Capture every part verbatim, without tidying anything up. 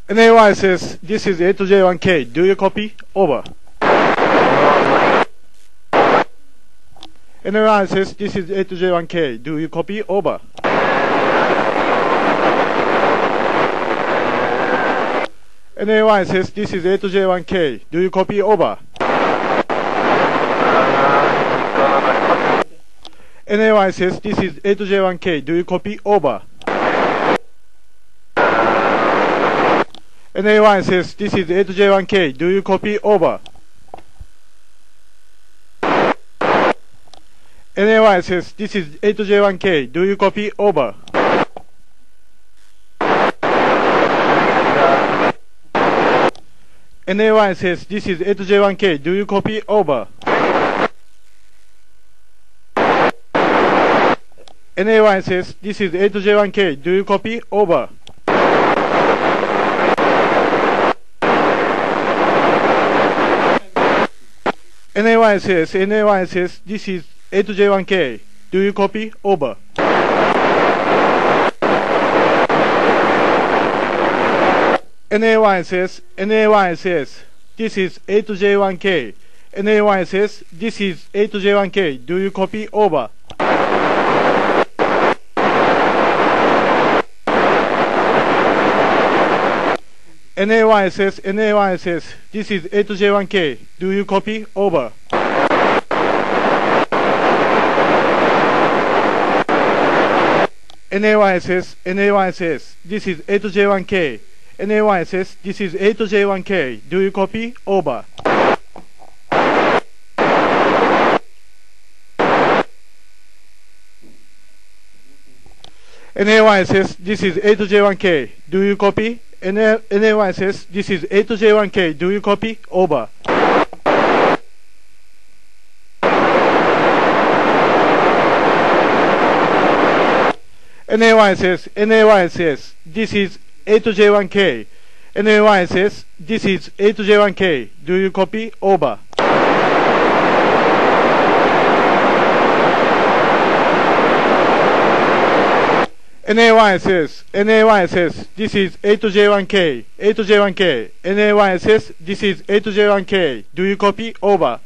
N A one says, this is eight J one K. Do you copy? Over. N A one says, this is eight J one K. Do you copy? Over. N A one says, this is eight J one K. Do you copy? Over. N A one says, this is eight J one K. Do you copy? Over. N A one says, this is eight J one K. Do you copy? Over. N A one says, this is eight J one K. Do you copy? Over. N A one says, this is eight J one K. Do you copy? Over. N A one says, this is eight J one K. Do you copy? Over. N A one says, N A one says, this is eight J one K. Do you copy? Over. N A one says, N A one says, this is eight J one K. N A one says, this is eight J one K. Do you copy? Over. N A one says, N A one says, this is eight J one K. Do you copy? Over. N A one says, N A one says, this is eight J one K. N A one says, this is eight J one K. Do you copy? Over. N A one says, this is eight J one K. Do you copy? N A one says, this is eight J one K. Do you copy? Over. N A one says, N A one says, this is eight J one K. N A one says, this is eight J one K. Do you copy? Over. N A one says, N A one says, this is eight J one K. eight J one K. N A one says, this is eight J one K. Do you copy? Over.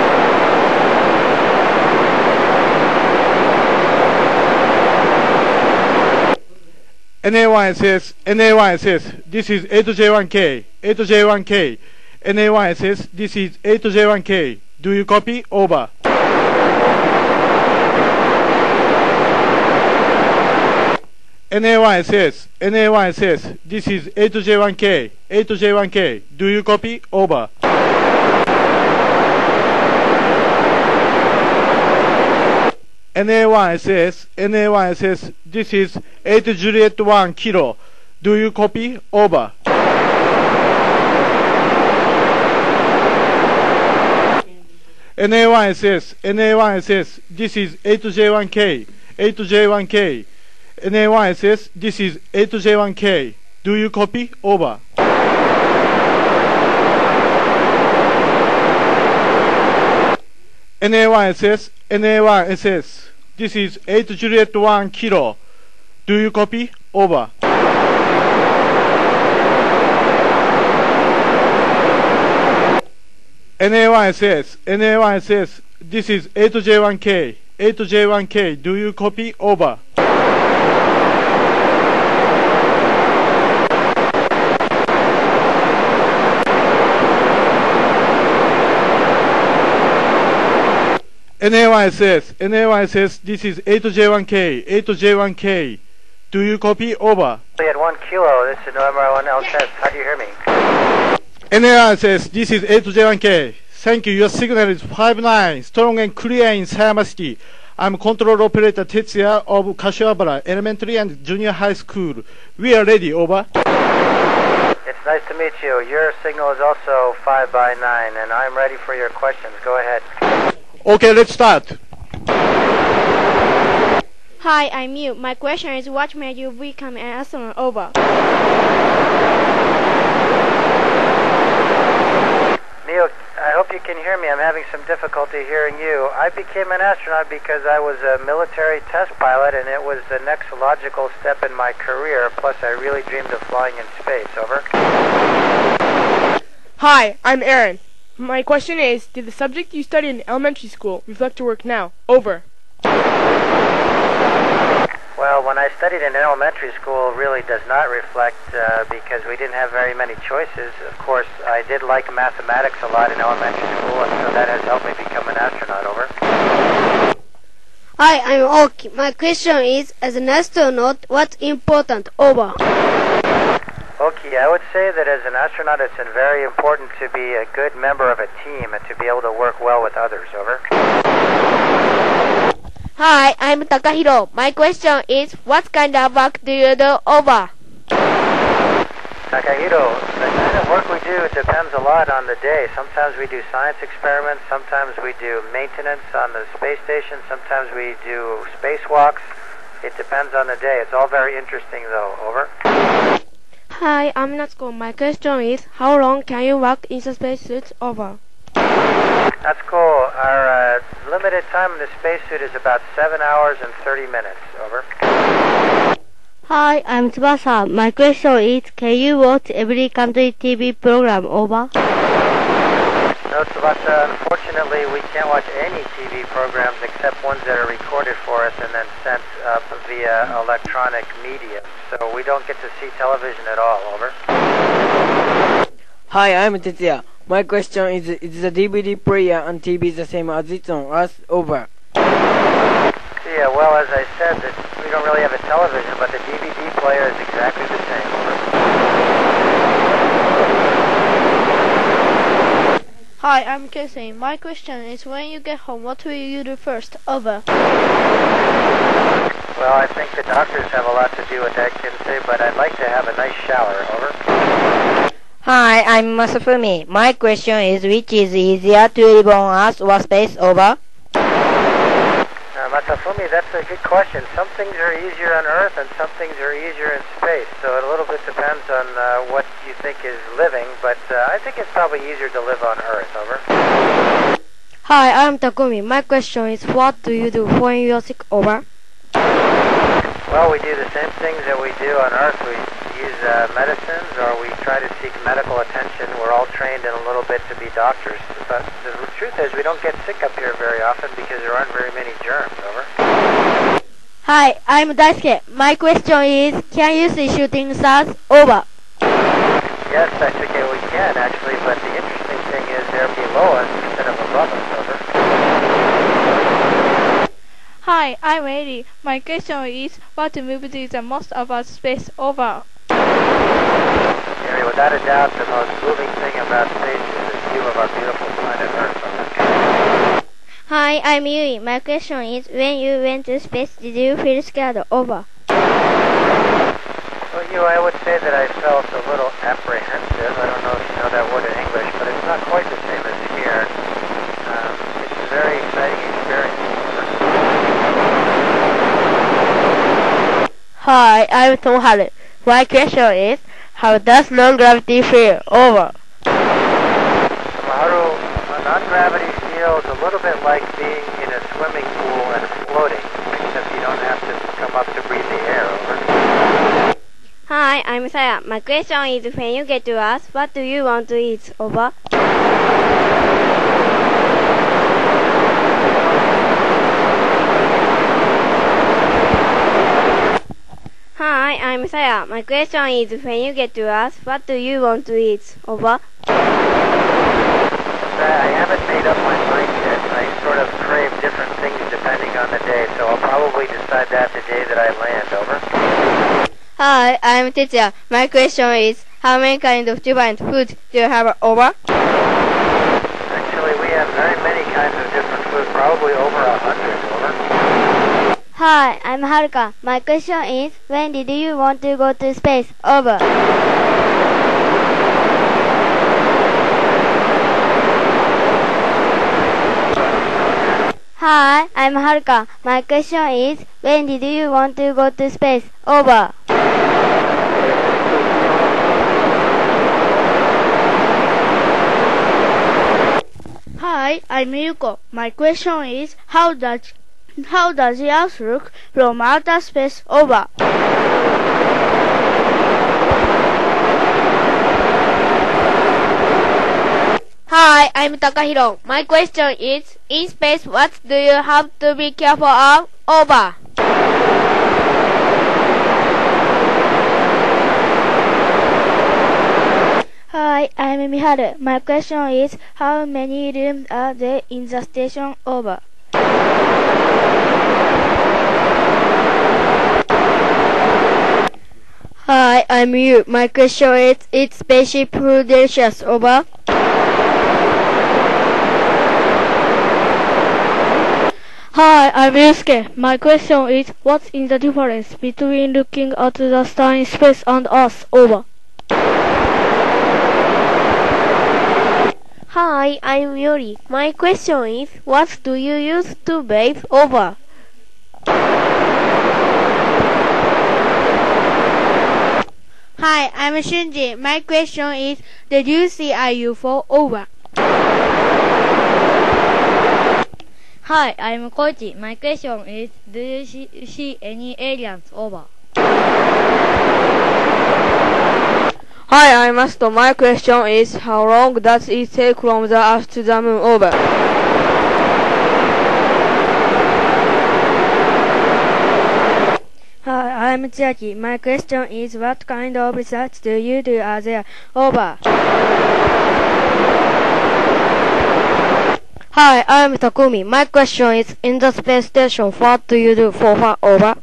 N A one says, N A one says, this is eight J one K. eight J one K. N A one says, this is eight J one K. Do you copy? Over. N A one says, N A one says, this is eight J one K. eight J one K. Do you copy? Over. N A one says, N A one says, this is eight Juliet one Kilo. Do you copy? Over. N A one says, N A one says, this is eight J one K. eight J one K. N A one says, this is eight J one K. Do you copy? Over. N A one says, N A one says, this is eight Juliet one Kilo. Do you copy? Over. N A one says, N A one says, this is eight J one K. eight J one K. Do you copy? Over. N A one says, N A one says, this is eight J one K. eight J one K. Do you copy? Over. We had one kilo. This is November one L test. How do you hear me? N A one says, this is eight J one K. Thank you. Your signal is five nine. Strong and clear in Sayama City. I'm control operator Tetsuya of Kashiwabara Elementary and Junior High School. We are ready. Over. It's nice to meet you. Your signal is also five by nine, and I'm ready for your questions. Go ahead. Okay, let's start. Hi, I'm Mew. My question is, what made you become an astronaut? Over. Mew, I hope you can hear me. I'm having some difficulty hearing you. I became an astronaut because I was a military test pilot, and it was the next logical step in my career. Plus, I really dreamed of flying in space. Over. Hi, I'm Aaron. My question is, did the subject you studied in elementary school reflect your work now? Over. Well, when I studied in elementary school, it really does not reflect uh, because we didn't have very many choices. Of course, I did like mathematics a lot in elementary school, and so that has helped me become an astronaut. Over. Hi, I'm Oki. My question is, as an astronaut, what's important? Over. Okay, I would say that as an astronaut, it's very important to be a good member of a team and to be able to work well with others. Over. Hi, I'm Takahiro. My question is, what kind of work do you do? Over. Takahiro, the kind of work we do depends a lot on the day. Sometimes we do science experiments, sometimes we do maintenance on the space station, sometimes we do spacewalks. It depends on the day. It's all very interesting though. Over. Hi, I'm Natsuko. My question is, how long can you work in the spacesuit? Over. That's cool. Our uh, limited time in the spacesuit is about seven hours and thirty minutes. Over. Hi, I'm Tsubasa. My question is, can you watch every country T V program? Over. No, Tsubasa, unfortunately we can't watch any T V programs except ones that are recorded for us and then sent up via electronic media. So we don't get to see television at all. Over. Hi, I'm Tetsuya. My question is, is the D V D player on T V the same as it's on Earth? Over. Yeah, well, as I said, that we don't really have a television, but the D V D player is exactly the same. Over. Hi, I'm Casey. My question is, when you get home, what will you do first? Over. Well, I think the doctors have a lot to do with that, Kinsey, but I'd like to have a nice shower. Over. Hi, I'm Masafumi. My question is, which is easier to live on Earth or space? Over. Uh, Masafumi, that's a good question. Some things are easier on Earth and some things are easier in space. So it a little bit depends on uh, what you think is living, but uh, I think it's probably easier to live on Earth. Over. Hi, I'm Takumi. My question is, what do you do when you're sick? Over. Well, we do the same things that we do on Earth. We use uh, medicines or we try to seek medical attention. We're all trained in a little bit to be doctors. But the truth is we don't get sick up here very often because there aren't very many germs. Over. Hi, I'm Daisuke. My question is, can you see shooting stars? Over. Yes, Daisuke, we can actually, but the interesting thing is they're below us instead of above us. Over. Hi, I'm Eddie. My question is, what movie is the most about space? Over. Anyway, without a doubt, the most moving thing about space is the view of our beautiful planet Earth. Hi, I'm Yui. My question is, when you went to space, did you feel scared? Over. Well, you, I would say that I felt a little apprehensive. I don't know if you know that word in English, but it's not quite the same as here. Um, it's a very exciting experience. Hi, I'm Toharu. My question is, how does non-gravity feel? Over. Maharu, non-gravity feels a little bit like being in a swimming pool and floating, except you don't have to come up to breathe the air. Over. Hi, I'm Saya. My question is, when you get to Earth, what do you want to eat? Over. Hi, I'm Saya. My question is, when you get to Earth, what do you want to eat? Over. I haven't made up my mind yet. I sort of crave different things depending on the day, so I'll probably decide that the day that I land. Over. Hi, I'm Tetsuya. My question is, how many kinds of different food do you have? Over. Actually, we have very many kinds of different food, probably over a hundred. Over. Hi, I'm Haruka. My question is, when did you want to go to space? Over. Hi, I'm Haruka. My question is, when did you want to go to space? Over. Hi, I'm Yuko. My question is, how does how does the Earth look from outer space? Over. Hi, I'm Takahiro. My question is, in space, what do you have to be careful of? Over. Hi, I'm Miharu. My question is, how many rooms are there in the station? Over. Hi, I'm Yu. My question is, is spaceship food delicious? Over. Hi, I'm Yusuke. My question is, what's in the difference between looking at the star in space and Earth? Over. Hi, I'm Yuri. My question is, what do you use to bathe? Over. Hi, I'm Shunji. My question is, did you see a U F O? Over. Hi, I'm Koichi. My question is, do you see, see any aliens? Over. Hi, I'm Masto. My question is, how long does it take from the Earth to the Moon? Over. Hi, I'm Chiaki. My question is, what kind of research do you do out there? Over. Hi, I'm Takumi. My question is, in the space station, what do you do for fun? Over.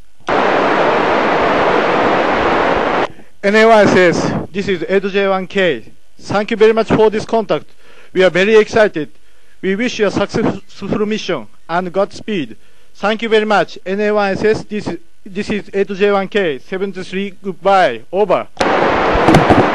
N A one says, this is Ed J one K. Thank you very much for this contact. We are very excited. We wish you a successful mission and Godspeed. Thank you very much. N A one says, this is, this is Ed J one K. seventy-three, goodbye. Over.